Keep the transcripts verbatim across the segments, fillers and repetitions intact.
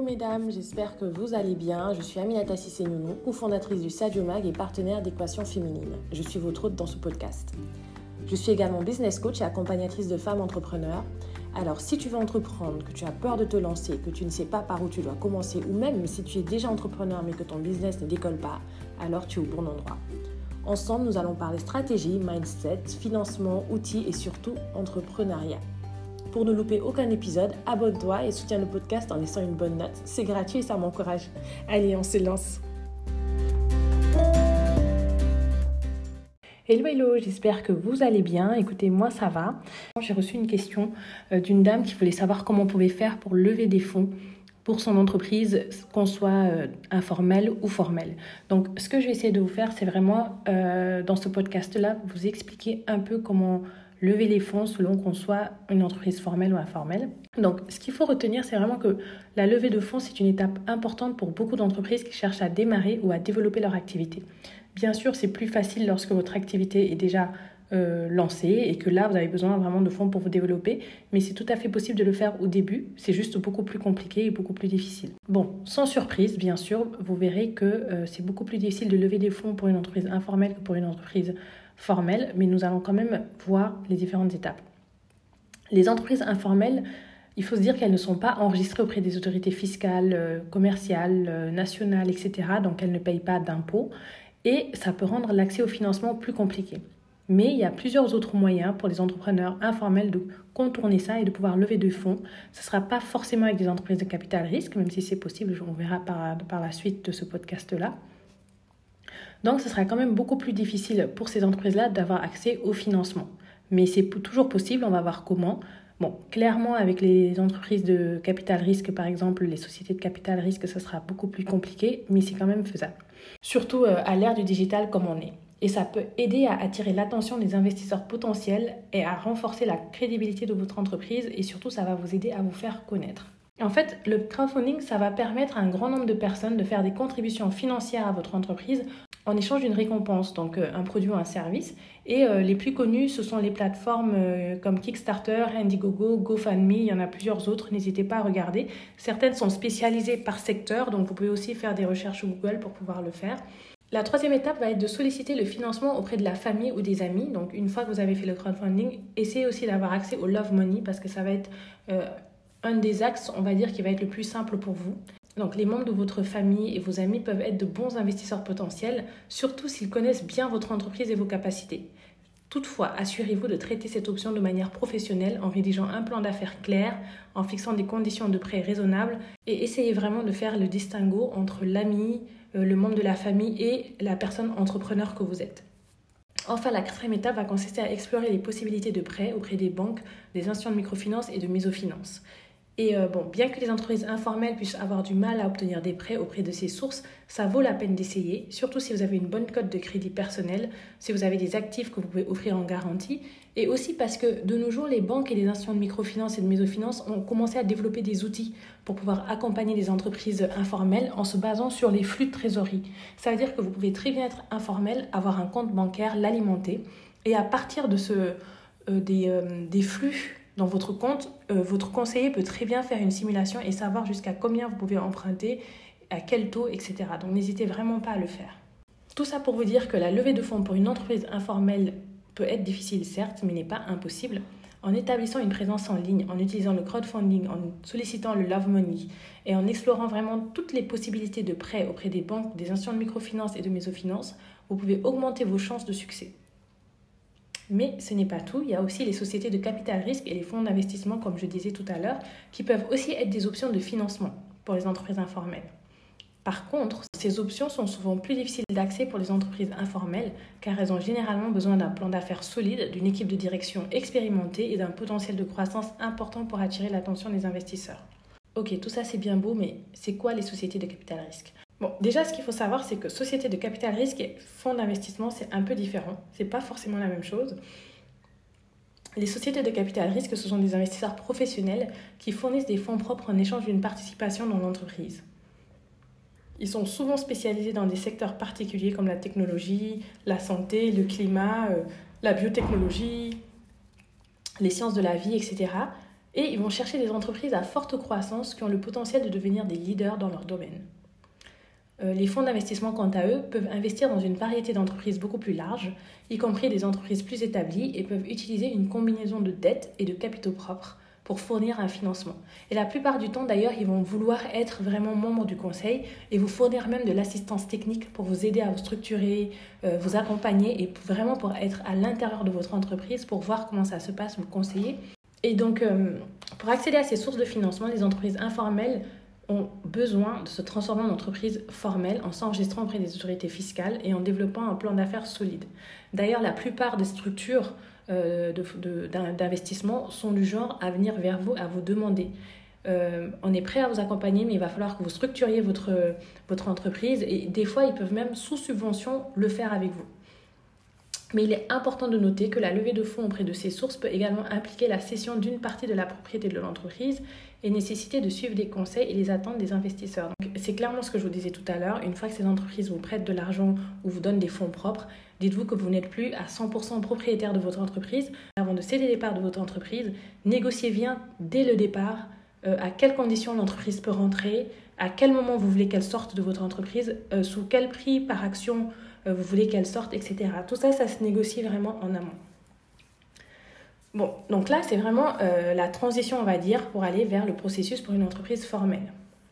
mesdames, j'espère que vous allez bien. Je suis Aminata Sissé-Nounou, cofondatrice du Sadio Mag et partenaire d'Équation Féminine. Je suis votre hôte dans ce podcast. Je suis également business coach et accompagnatrice de femmes entrepreneurs. Alors si tu veux entreprendre, que tu as peur de te lancer, que tu ne sais pas par où tu dois commencer ou même si tu es déjà entrepreneur mais que ton business ne décolle pas, alors tu es au bon endroit. Ensemble, nous allons parler stratégie, mindset, financement, outils et surtout entrepreneuriat. Pour ne louper aucun épisode, abonne-toi et soutiens le podcast en laissant une bonne note. C'est gratuit et ça m'encourage. Allez, on se lance. Hello, hello, j'espère que vous allez bien. Écoutez, moi ça va. J'ai reçu une question d'une dame qui voulait savoir comment on pouvait faire pour lever des fonds pour son entreprise, qu'on soit informel ou formel. Donc, ce que je vais essayer de vous faire, c'est vraiment, euh, dans ce podcast-là, vous expliquer un peu comment lever les fonds selon qu'on soit une entreprise formelle ou informelle. Donc, ce qu'il faut retenir, c'est vraiment que la levée de fonds, c'est une étape importante pour beaucoup d'entreprises qui cherchent à démarrer ou à développer leur activité. Bien sûr, c'est plus facile lorsque votre activité est déjà euh, lancée et que là, vous avez besoin vraiment de fonds pour vous développer. Mais c'est tout à fait possible de le faire au début. C'est juste beaucoup plus compliqué et beaucoup plus difficile. Bon, sans surprise, bien sûr, vous verrez que euh, c'est beaucoup plus difficile de lever des fonds pour une entreprise informelle que pour une entreprise formelle, mais nous allons quand même voir les différentes étapes. Les entreprises informelles, il faut se dire qu'elles ne sont pas enregistrées auprès des autorités fiscales, euh, commerciales, euh, nationales, et cetera. Donc elles ne payent pas d'impôts et ça peut rendre l'accès au financement plus compliqué. Mais il y a plusieurs autres moyens pour les entrepreneurs informels de contourner ça et de pouvoir lever des fonds. Ce ne sera pas forcément avec des entreprises de capital risque, même si c'est possible, on verra par, par la suite de ce podcast-là. Donc, ce sera quand même beaucoup plus difficile pour ces entreprises-là d'avoir accès au financement. Mais c'est toujours possible, on va voir comment. Bon, clairement, avec les entreprises de capital risque, par exemple, les sociétés de capital risque, ça sera beaucoup plus compliqué, mais c'est quand même faisable. Surtout euh, à l'ère du digital comme on est. Et ça peut aider à attirer l'attention des investisseurs potentiels et à renforcer la crédibilité de votre entreprise et surtout, ça va vous aider à vous faire connaître. En fait, le crowdfunding, ça va permettre à un grand nombre de personnes de faire des contributions financières à votre entreprise en échange d'une récompense, donc euh, un produit ou un service. Et euh, les plus connus, ce sont les plateformes euh, comme Kickstarter, Indiegogo, GoFundMe, il y en a plusieurs autres, n'hésitez pas à regarder. Certaines sont spécialisées par secteur, donc vous pouvez aussi faire des recherches sur Google pour pouvoir le faire. La troisième étape va être de solliciter le financement auprès de la famille ou des amis. Donc une fois que vous avez fait le crowdfunding, essayez aussi d'avoir accès au Love Money parce que ça va être euh, un des axes, on va dire, qui va être le plus simple pour vous. Donc les membres de votre famille et vos amis peuvent être de bons investisseurs potentiels, surtout s'ils connaissent bien votre entreprise et vos capacités. Toutefois, assurez-vous de traiter cette option de manière professionnelle en rédigeant un plan d'affaires clair, en fixant des conditions de prêt raisonnables et essayez vraiment de faire le distinguo entre l'ami, le membre de la famille et la personne entrepreneur que vous êtes. Enfin, la quatrième étape va consister à explorer les possibilités de prêt auprès des banques, des institutions de microfinance et de mésofinance. Et euh, bon, bien que les entreprises informelles puissent avoir du mal à obtenir des prêts auprès de ces sources, ça vaut la peine d'essayer, surtout si vous avez une bonne cote de crédit personnel, si vous avez des actifs que vous pouvez offrir en garantie, et aussi parce que de nos jours, les banques et les institutions de microfinance et de mésofinance ont commencé à développer des outils pour pouvoir accompagner les entreprises informelles en se basant sur les flux de trésorerie. Ça veut dire que vous pouvez très bien être informel, avoir un compte bancaire, l'alimenter, et à partir de ce, euh, des, euh, des flux dans votre compte, euh, votre conseiller peut très bien faire une simulation et savoir jusqu'à combien vous pouvez emprunter, à quel taux, et cetera. Donc n'hésitez vraiment pas à le faire. Tout ça pour vous dire que la levée de fonds pour une entreprise informelle peut être difficile, certes, mais n'est pas impossible. En établissant une présence en ligne, en utilisant le crowdfunding, en sollicitant le Love Money et en explorant vraiment toutes les possibilités de prêts auprès des banques, des institutions de microfinance et de mésofinance, vous pouvez augmenter vos chances de succès. Mais ce n'est pas tout, il y a aussi les sociétés de capital risque et les fonds d'investissement, comme je disais tout à l'heure, qui peuvent aussi être des options de financement pour les entreprises informelles. Par contre, ces options sont souvent plus difficiles d'accès pour les entreprises informelles car elles ont généralement besoin d'un plan d'affaires solide, d'une équipe de direction expérimentée et d'un potentiel de croissance important pour attirer l'attention des investisseurs. Ok, tout ça c'est bien beau, mais c'est quoi les sociétés de capital risque ? Bon, déjà, ce qu'il faut savoir, c'est que société de capital risque et fonds d'investissement, c'est un peu différent. C'est pas forcément la même chose. Les sociétés de capital risque, ce sont des investisseurs professionnels qui fournissent des fonds propres en échange d'une participation dans l'entreprise. Ils sont souvent spécialisés dans des secteurs particuliers comme la technologie, la santé, le climat, euh, la biotechnologie, les sciences de la vie, et cetera. Et ils vont chercher des entreprises à forte croissance qui ont le potentiel de devenir des leaders dans leur domaine. Euh, les fonds d'investissement, quant à eux, peuvent investir dans une variété d'entreprises beaucoup plus large, y compris des entreprises plus établies, et peuvent utiliser une combinaison de dettes et de capitaux propres pour fournir un financement. Et la plupart du temps, d'ailleurs, ils vont vouloir être vraiment membres du conseil et vous fournir même de l'assistance technique pour vous aider à vous structurer, euh, vous accompagner et vraiment pour être à l'intérieur de votre entreprise, pour voir comment ça se passe, vous conseiller. Et donc, euh, pour accéder à ces sources de financement, les entreprises informelles ont besoin de se transformer en entreprises formelles en s'enregistrant auprès des autorités fiscales et en développant un plan d'affaires solide. D'ailleurs, la plupart des structures euh, de, de, d'investissement sont du genre à venir vers vous, à vous demander. Euh, on est prêt à vous accompagner, mais il va falloir que vous structuriez votre, votre entreprise et des fois, ils peuvent même sous subvention le faire avec vous. Mais il est important de noter que la levée de fonds auprès de ces sources peut également impliquer la cession d'une partie de la propriété de l'entreprise et nécessiter de suivre des conseils et les attentes des investisseurs. Donc, c'est clairement ce que je vous disais tout à l'heure. Une fois que ces entreprises vous prêtent de l'argent ou vous donnent des fonds propres, dites-vous que vous n'êtes plus à cent pour cent propriétaire de votre entreprise. Avant de céder les parts de votre entreprise, négociez bien dès le départ euh, à quelles conditions l'entreprise peut rentrer, à quel moment vous voulez qu'elle sorte de votre entreprise, euh, sous quel prix par action euh, vous voulez qu'elle sorte, et cetera. Tout ça, ça se négocie vraiment en amont. Bon, donc là, c'est vraiment euh, la transition, on va dire, pour aller vers le processus pour une entreprise formelle.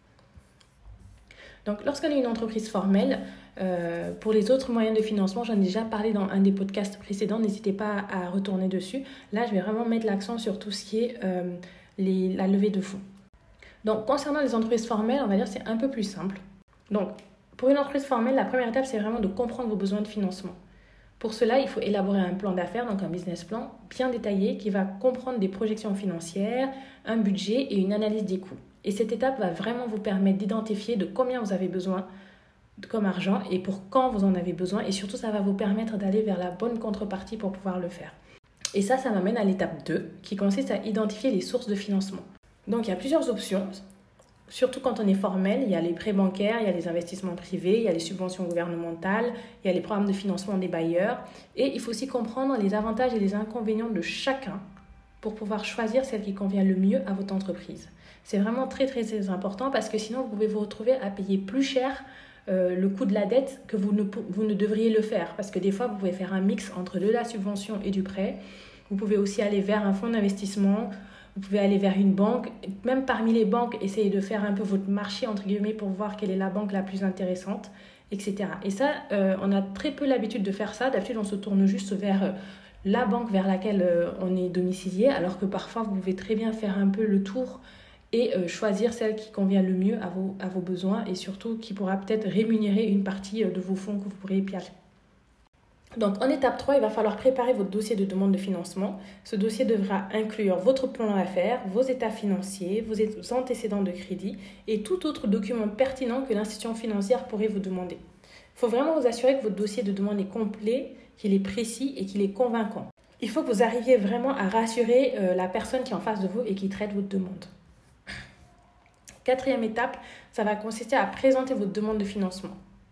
Donc, lorsqu'on est une entreprise formelle, euh, pour les autres moyens de financement, j'en ai déjà parlé dans un des podcasts précédents, n'hésitez pas à retourner dessus. Là, je vais vraiment mettre l'accent sur tout ce qui est euh, les, la levée de fonds. Donc, concernant les entreprises formelles, on va dire c'est un peu plus simple. Donc, pour une entreprise formelle, la première étape, c'est vraiment de comprendre vos besoins de financement. Pour cela, il faut élaborer un plan d'affaires, donc un business plan bien détaillé qui va comprendre des projections financières, un budget et une analyse des coûts. Et cette étape va vraiment vous permettre d'identifier de combien vous avez besoin comme argent et pour quand vous en avez besoin. Et surtout, ça va vous permettre d'aller vers la bonne contrepartie pour pouvoir le faire. Et ça, ça m'amène à l'étape deux qui consiste à identifier les sources de financement. Donc, il y a plusieurs options. Surtout quand on est formel, il y a les prêts bancaires, il y a les investissements privés, il y a les subventions gouvernementales, il y a les programmes de financement des bailleurs. Et il faut aussi comprendre les avantages et les inconvénients de chacun pour pouvoir choisir celle qui convient le mieux à votre entreprise. C'est vraiment très très très important parce que sinon vous pouvez vous retrouver à payer plus cher euh, le coût de la dette que vous ne, vous ne devriez le faire. Parce que des fois vous pouvez faire un mix entre de la subvention et du prêt. Vous pouvez aussi aller vers un fonds d'investissement. Vous pouvez aller vers une banque, même parmi les banques, essayez de faire un peu votre marché, entre guillemets, pour voir quelle est la banque la plus intéressante, et cetera. Et ça, euh, on a très peu l'habitude de faire ça. D'habitude, on se tourne juste vers euh, la banque vers laquelle euh, on est domicilié, alors que parfois, vous pouvez très bien faire un peu le tour et euh, choisir celle qui convient le mieux à vos, à vos besoins et surtout qui pourra peut-être rémunérer une partie euh, de vos fonds que vous pourrez piager. Donc, en étape trois, il va falloir préparer votre dossier de demande de financement. Ce dossier devra inclure votre plan d'affaires, vos états financiers, vos antécédents de crédit et tout autre document pertinent que l'institution financière pourrait vous demander. Il faut vraiment vous assurer que votre dossier de demande est complet, qu'il est précis et qu'il est convaincant. Il faut que vous arriviez vraiment à rassurer euh, la personne qui est en face de vous et qui traite votre demande. Quatrième étape, ça va consister à présenter votre demande de financement.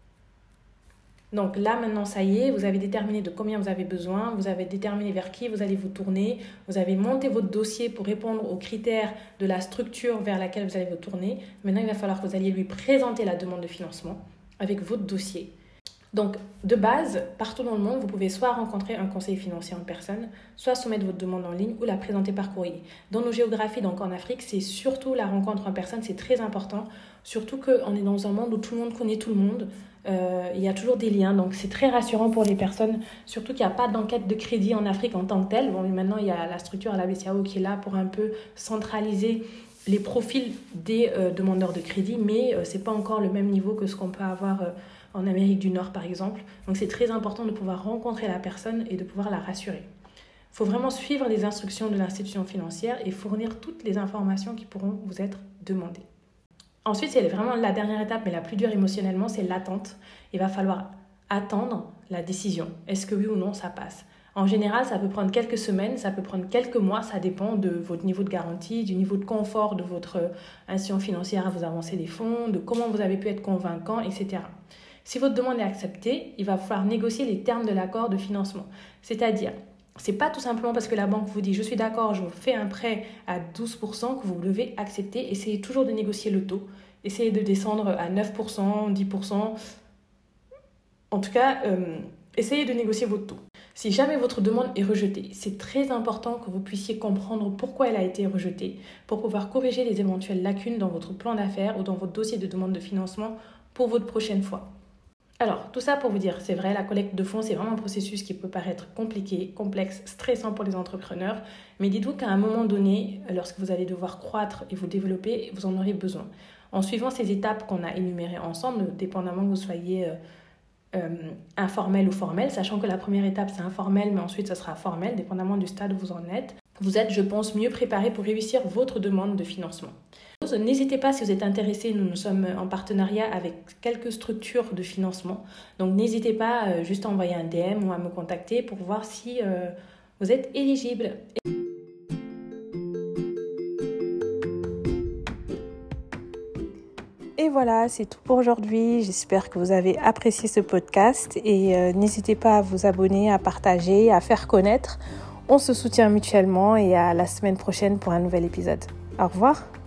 Donc là, maintenant, ça y est, vous avez déterminé de combien vous avez besoin, vous avez déterminé vers qui vous allez vous tourner, vous avez monté votre dossier pour répondre aux critères de la structure vers laquelle vous allez vous tourner. Maintenant, il va falloir que vous alliez lui présenter la demande de financement avec votre dossier. Donc, de base, partout dans le monde, vous pouvez soit rencontrer un conseiller financier en personne, soit soumettre votre demande en ligne ou la présenter par courrier. Dans nos géographies, donc en Afrique, c'est surtout la rencontre en personne, c'est très important. Surtout qu'on est dans un monde où tout le monde connaît tout le monde. Euh, il y a toujours des liens, donc c'est très rassurant pour les personnes, surtout qu'il n'y a pas d'enquête de crédit en Afrique en tant que telle. Bon, mais maintenant, il y a la structure, la B C A O, qui est là pour un peu centraliser les profils des euh, demandeurs de crédit, mais euh, ce n'est pas encore le même niveau que ce qu'on peut avoir euh, en Amérique du Nord, par exemple. Donc, c'est très important de pouvoir rencontrer la personne et de pouvoir la rassurer. Il faut vraiment suivre les instructions de l'institution financière et fournir toutes les informations qui pourront vous être demandées. Ensuite, c'est vraiment la dernière étape, mais la plus dure émotionnellement, c'est l'attente. Il va falloir attendre la décision. Est-ce que oui ou non, ça passe ? En général, ça peut prendre quelques semaines, ça peut prendre quelques mois, ça dépend de votre niveau de garantie, du niveau de confort de votre institution financière à vous avancer des fonds, de comment vous avez pu être convaincant, et cetera. Si votre demande est acceptée, il va falloir négocier les termes de l'accord de financement. C'est-à-dire, C'est pas tout simplement parce que la banque vous dit « je suis d'accord, je vous fais un prêt à douze pour cent » que vous devez accepter. Essayez toujours de négocier le taux. Essayez de descendre à neuf pour cent, dix pour cent. En tout cas, euh, essayez de négocier votre taux. Si jamais votre demande est rejetée, c'est très important que vous puissiez comprendre pourquoi elle a été rejetée pour pouvoir corriger les éventuelles lacunes dans votre plan d'affaires ou dans votre dossier de demande de financement pour votre prochaine fois. Alors, tout ça pour vous dire, c'est vrai, la collecte de fonds, c'est vraiment un processus qui peut paraître compliqué, complexe, stressant pour les entrepreneurs. Mais dites-vous qu'à un moment donné, lorsque vous allez devoir croître et vous développer, vous en aurez besoin. En suivant ces étapes qu'on a énumérées ensemble, dépendamment que vous soyez euh, euh, informel ou formel, sachant que la première étape, c'est informel, mais ensuite, ça sera formel, dépendamment du stade où vous en êtes, vous êtes, je pense, mieux préparé pour réussir votre demande de financement. N'hésitez pas si vous êtes intéressé, nous, nous sommes en partenariat avec quelques structures de financement. Donc n'hésitez pas euh, juste à envoyer un D M ou à me contacter pour voir si euh, vous êtes éligible. Et voilà, c'est tout pour aujourd'hui. J'espère que vous avez apprécié ce podcast et euh, n'hésitez pas à vous abonner, à partager, à faire connaître. On se soutient mutuellement et à la semaine prochaine pour un nouvel épisode. Au revoir.